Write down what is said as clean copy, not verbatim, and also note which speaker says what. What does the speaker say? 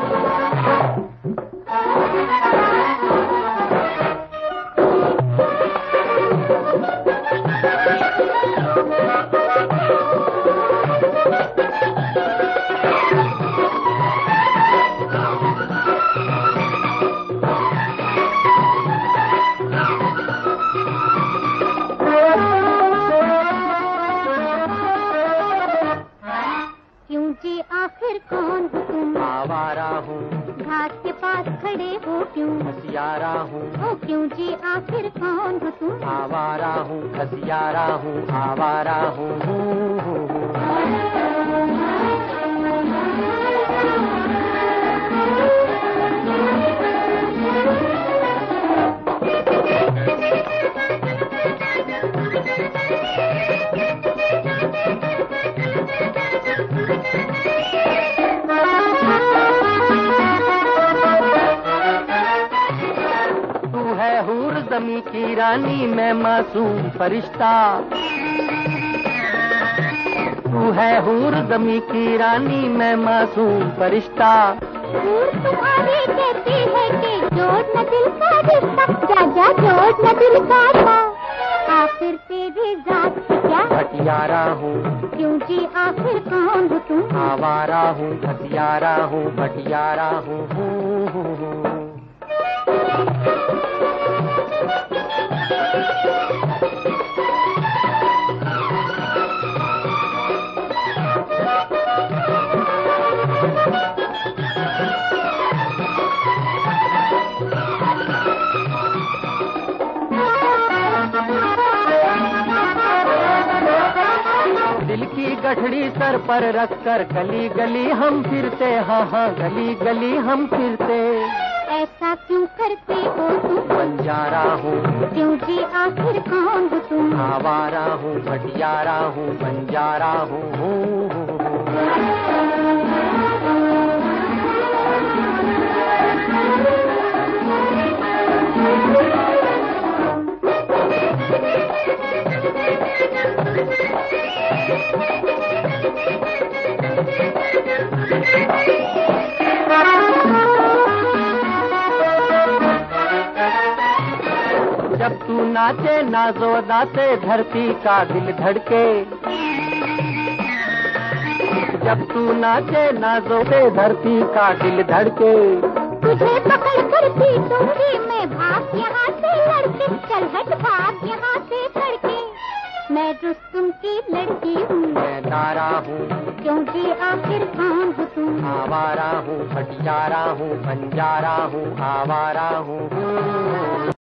Speaker 1: आखिर कौन हो तुम?
Speaker 2: आवारा हूँ।
Speaker 1: घाट के पास खड़े हो क्यों?
Speaker 2: खसियारा हूँ।
Speaker 1: ओ क्यों जी आखिर कौन हो तुम?
Speaker 2: आवारा हूँ, खसियारा हूँ, आवारा हूँ। हूर ज़मीं की रानी, मैं मासूम फरिश्ता। तू है हूर ज़मीं की रानी, मैं मासूम फरिश्ता।
Speaker 1: हूर तुम्हारी कहती है कि जोड़ न दिल का रिश्ता। क्या क्या जोड़ न दिल का था, आखिर तेरी जात क्या?
Speaker 2: भटियारा हूँ।
Speaker 1: क्यों जी आखिर कौन हो तुम?
Speaker 2: आवारा हूँ, खसियारा हूँ, भटियारा हूँ। दिल की गठड़ी सर पर रखकर गली गली हम फिरते, हाँ हाँ गली गली हम फिरते।
Speaker 1: ऐसा क्यों करते हो तुम?
Speaker 2: बंजारा हूँ।
Speaker 1: क्यों जी आखिर कौन हो तुम?
Speaker 2: आवारा हूँ, भटियारा हूँ, बंजारा हूँ। जब तू नाचे नाजो नाचे धरती का दिल धड़के। जब तू नाचे नाजो से धरती का दिल धड़के।
Speaker 1: तुझे पकड़ कर पीटूंगी मैं, भाग यहाँ से लड़के। चल हट भाग यहाँ से लड़के। मैं रुस्तुम की लड़की हूँ।
Speaker 2: मैं तारा हूँ।
Speaker 1: क्यों जी आखिर कौन हो तुम?
Speaker 2: आवारा हूँ, भटियारा हूँ, बंजारा हूँ, आवारा हूँ।